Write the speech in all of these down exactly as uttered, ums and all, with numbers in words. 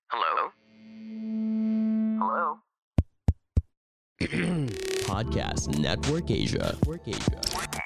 Hello? Hello? Podcast Network Asia. Network Asia.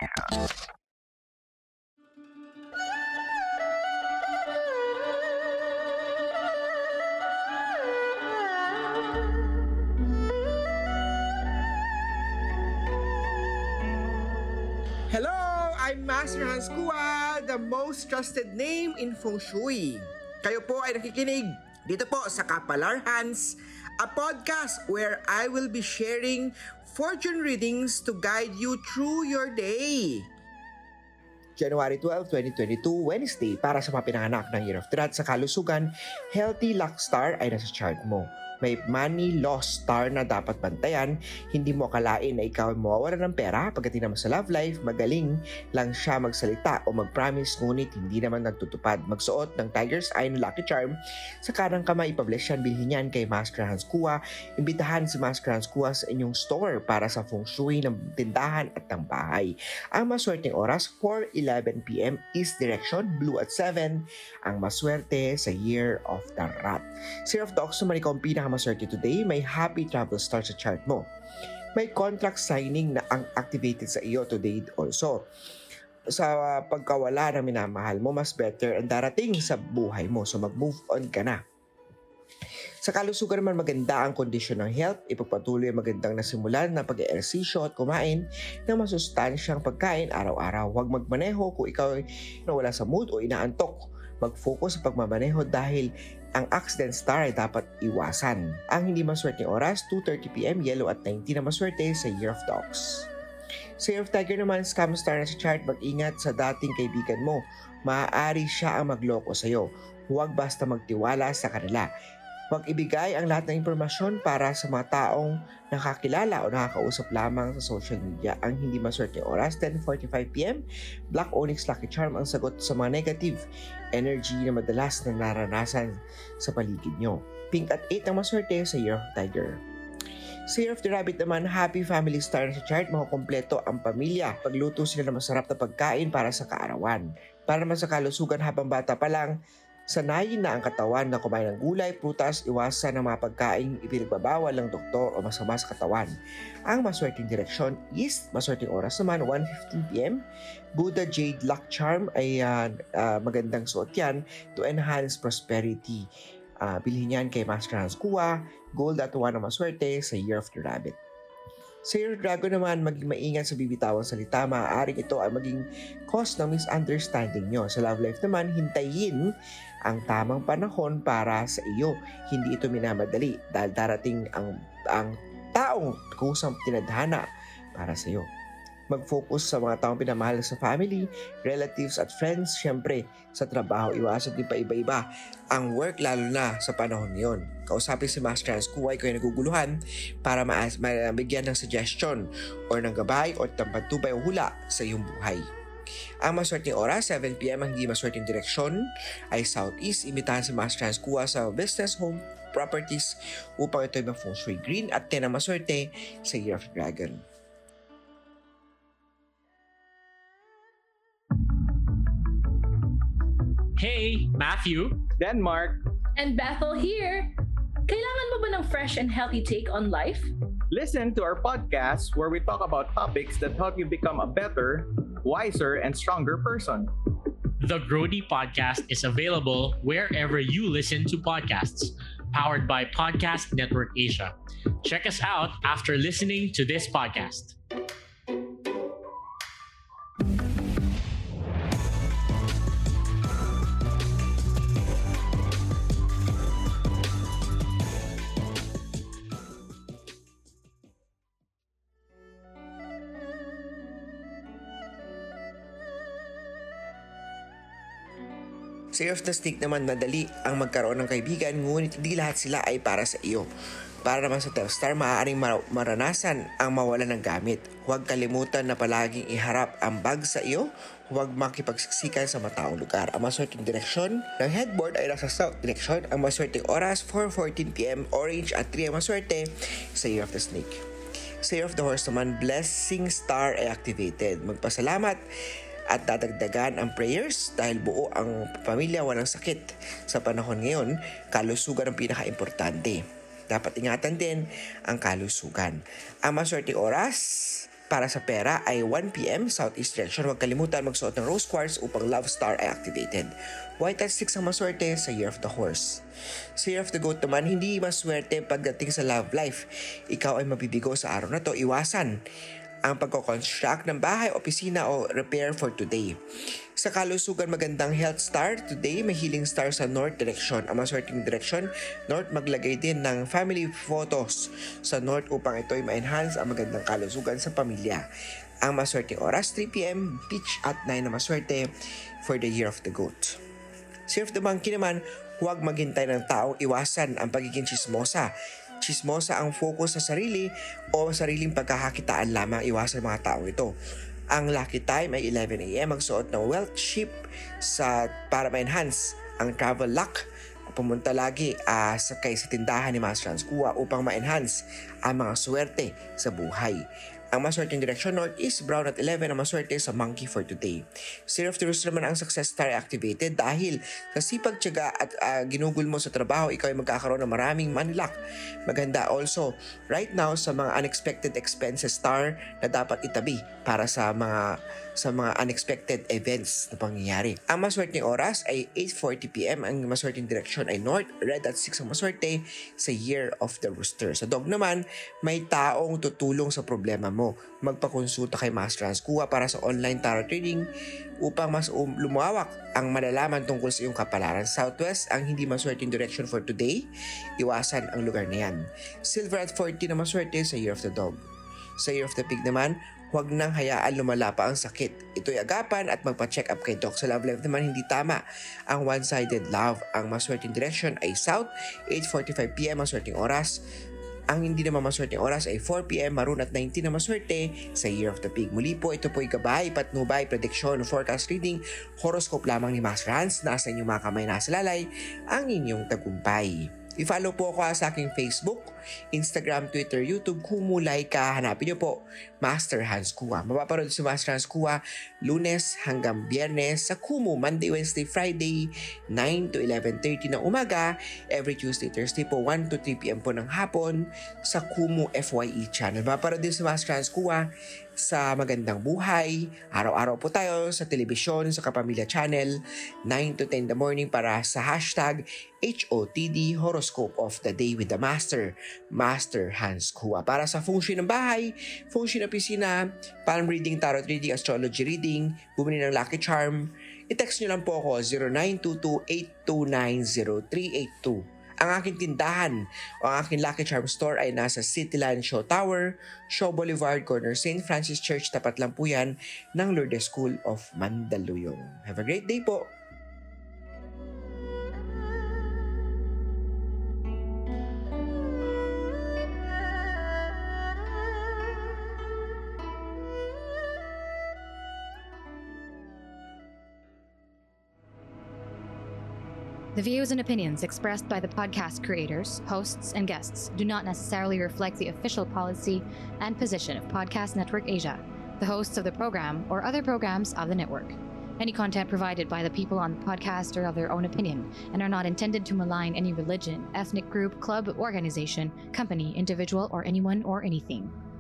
Hello! I'm Master Hans Kua, the most trusted name in Feng Shui. Kayo po ay nakikinig dito po sa Kapalar Hans, a podcast where I will be sharing fortune readings to guide you through your day. January twelfth, twenty twenty-two, Wednesday, para sa mga pinanganak ng Year of the Rat sa kalusugan, healthy luck star ay nasa chart mo. May money loss star na dapat bantayan. Hindi mo akalain na ikaw ay mawawala ng pera pagdating naman sa love life. Magaling lang siya magsalita o mag-promise, ngunit hindi naman nagtutupad. Magsuot ng tiger's eye na lucky charm sa kanang kamay, ipabless yan, bilhin yan kay Master Hans Kua. Imbitahan si Master Hans Kua sa inyong store para sa feng shui ng tindahan at ng bahay. Ang maswerteng oras, four eleven p.m. East direction, blue at seven. Ang maswerte sa Year of the Rat. Year of the Ox naman ikaw ang pinakamaswerte today. May happy travel start sa chart mo. May contract signing na ang activated sa iyo today also. Sa pagkawala ng minamahal mo, mas better ang darating sa buhay mo. So mag-move on ka na. Sa kalusugan naman, maganda ang kondisyon ng health. Ipagpatuloy ang magandang nasimulan na pag-eehersisyo at kumain ng masustansyang pagkain araw-araw. Huwag magmaneho kung ikaw ay nawala sa mood o inaantok. Mag-focus sa pagmamaneho dahil ang accident star ay dapat iwasan. Ang hindi maswerteng oras, two thirty p.m. Yellow at nineteen na maswerte sa Year of the Ox. Sa Year of Tiger naman, scam star na sa chart, mag-ingat sa dating kaibigan mo. Maaari siya ang magloko sa iyo. Huwag basta magtiwala sa kanila. Huwag ibigay ang lahat ng impormasyon para sa mga taong nakakilala o nakakausap lamang sa social media. Ang hindi maswerte oras, ten forty-five p.m. Black Onyx Lucky Charm ang sagot sa mga negative energy na madalas na naranasan sa paligid nyo. Pink at eight ang maswerte sa Year of Tiger. Sa Year of the Rabbit naman, happy family star na sa chart, makukompleto ang pamilya. Pagluto sila ng masarap na pagkain para sa kaarawan. Para naman sa kalusugan, habang bata pa lang, sanayin na ang katawan na kumain ng gulay, prutas, iwasan ng mga pagkain ipinagbabawal ng doktor o masama sa katawan. Ang maswerteng direksyon, east, maswerteng oras naman, one fifteen p.m. Buddha Jade Luck Charm ay uh, uh, magandang suot yan to enhance prosperity. Uh, bilhin yan kay Master Hans Kua. Gold at one ang maswerte sa Year of the Rabbit. Sa Year of Dragon naman, maging maingat sa bibitawang salita. Maaaring ito ay maging cause ng misunderstanding nyo. Sa love life naman, hintayin ang tamang panahon para sa iyo. Hindi ito minamadali dahil darating ang, ang taong kusang tinadhana para sa iyo. Mag-focus sa mga taong pinamahal sa family, relatives at friends. Siyempre, sa trabaho, iwasan din pa iba-iba ang work, lalo na sa panahon ngayon. Kausapin si Master Hans Kua kung naguguluhan para maas, mabigyan ng suggestion or ng gabay o tampantubay o hula sa iyong buhay. Ang maswerteng oras, seven p.m. Ang hindi maswerteng direksyon ay southeast. Imitahan si Master Hans Kua sa business, home, properties upang ito ay ma-feng shui. Green at ten ang maswerte sa Year of the Dragon. Hey, Matthew. Denmark. And Bethel here. Kailangan mo ba ng fresh and healthy take on life? Listen to our podcast where we talk about topics that help you become a better, wiser, and stronger person. The Grody Podcast is available wherever you listen to podcasts, powered by Podcast Network Asia. Check us out after listening to this podcast. Sa Year of the Snake naman, madali ang magkaroon ng kaibigan, ngunit hindi lahat sila ay para sa iyo. Para naman sa Telstar, maaaring mar- maranasan ang mawalan ng gamit. Huwag kalimutan na palaging iharap ang bag sa iyo. Huwag makipagsiksikan sa mataong lugar. Ang maswerteng direksyon ng headboard ay nasa south direction. Ang maswerteng oras, four fourteen p.m. Orange at three ang maswerte sa Year of the Snake. Sa Year of the Horse naman, blessing star ay activated. Magpasalamat At dadagdagan ang prayers dahil buo ang pamilya walang sakit. Sa panahon ngayon, kalusugan ang pinaka-importante. Dapat ingatan din ang kalusugan. Ang maswerteng oras para sa pera ay one p.m. Southeast direction. Huwag kalimutan magsuot ng rose quartz upang love star ay activated. White at six ang maswerte sa Year of the Horse. Sa Year of the Goat naman, hindi maswerte pagdating sa love life. Ikaw ay mabibigo sa araw na to. Iwasan ang pagko-construct ng bahay, opisina o repair for today. Sa kalusugan, magandang health star today, may healing star sa north direction. Ang maswerteng direction, north, maglagay din ng family photos sa north upang ito ay ma-enhance ang magandang kalusugan sa pamilya. Ang maswerteng oras, three p.m. Beach at nine na maswerte for the Year of the Goat. Sa Year of the Monkey naman, huwag maghintay ng taong iwasan ang pagiging chismosa. Chismosa ang focus sa sarili o sariling pagkakakitaan lamang, iwasan mga taong ito. Ang lucky time ay eleven a.m. Magsuot ng wealth sheep sa, para ma-enhance ang travel luck. Pumunta lagi uh, sa, kay, sa tindahan ni Master Hans Kua upang ma-enhance ang mga swerte sa buhay. Ang maswerteng direction northeast, brown at eleven ang maswerte sa monkey for today. Sa Year of the Rooster naman ang success star activated dahil sa sipag, tiyaga at uh, ginugol mo sa trabaho, ikaw ay magkakaroon ng maraming money luck. Maganda also right now sa mga unexpected expenses star na dapat itabi para sa mga sa mga unexpected events na pangyayari. Ang maswerteng oras ay eight forty p.m. Ang maswerteng direction ay north, red at six ang maswerte sa Year of the Rooster. Sa dog naman, may taong tutulong sa problema mo. Magpakonsulta kay Master Hans Kua para sa online tarot reading upang mas um, lumawak ang malalaman tungkol sa iyong kapalaran. Southwest ang hindi maswerteng direction for today. Iwasan ang lugar na yan. Silver at forty na maswerte sa Year of the Dog. Sa Year of the Pig naman, huwag nang hayaan lumala pa ang sakit. Ito'y agapan at magpa-check up kay Doc. Sa love life naman, hindi tama ang one-sided love. Ang maswerteng direction ay south, eight forty-five p.m. maswerteng oras. Ang hindi naman maswerteng oras ay four p.m. Maroon at nineteen na maswerte sa Year of the Pig. Muli po, ito po'y gabay, patnubay, prediction, forecast reading, horoscope lamang ni Master Hans. Nasa inyong mga kamay, nasa lalay ang inyong tagumpay. I-follow po ako sa aking Facebook, Instagram, Twitter, YouTube. Kumulay ka, hanapin niyo po Master Hans Kua. Mapaparod si Master Hans Kua Lunes hanggang Biyernes sa Kumu, Monday, Wednesday, Friday, nine to eleven thirty ng umaga. Every Tuesday, Thursday po, one to three p.m. po ng hapon sa Kumu F Y E channel. Mapaparod din si Master Hans Kua sa Magandang Buhay. Araw-araw po tayo sa telebisyon, sa Kapamilya Channel, nine to ten in the morning para sa hashtag H O T D, Horoscope of the Day with the Master, Master Hans Kua. Para sa feng shui ng bahay, feng shui ng pisina, palm reading, tarot reading, astrology reading, bumili ng Lucky Charm, i-text nyo lang po ako zero nine two two eight two nine zero three eight two. Ang aking tindahan o ang aking Lucky Charm store ay nasa Cityland Show Tower, Show Boulevard, corner Saint Francis Church. Tapat lang po yan ng Lourdes School of Mandaluyong. Have a great day po! The views and opinions expressed by the podcast creators, hosts, and guests do not necessarily reflect the official policy and position of Podcast Network Asia, the hosts of the program, or other programs of the network. Any content provided by the people on the podcast are of their own opinion and are not intended to malign any religion, ethnic group, club, organization, company, individual, or anyone or anything.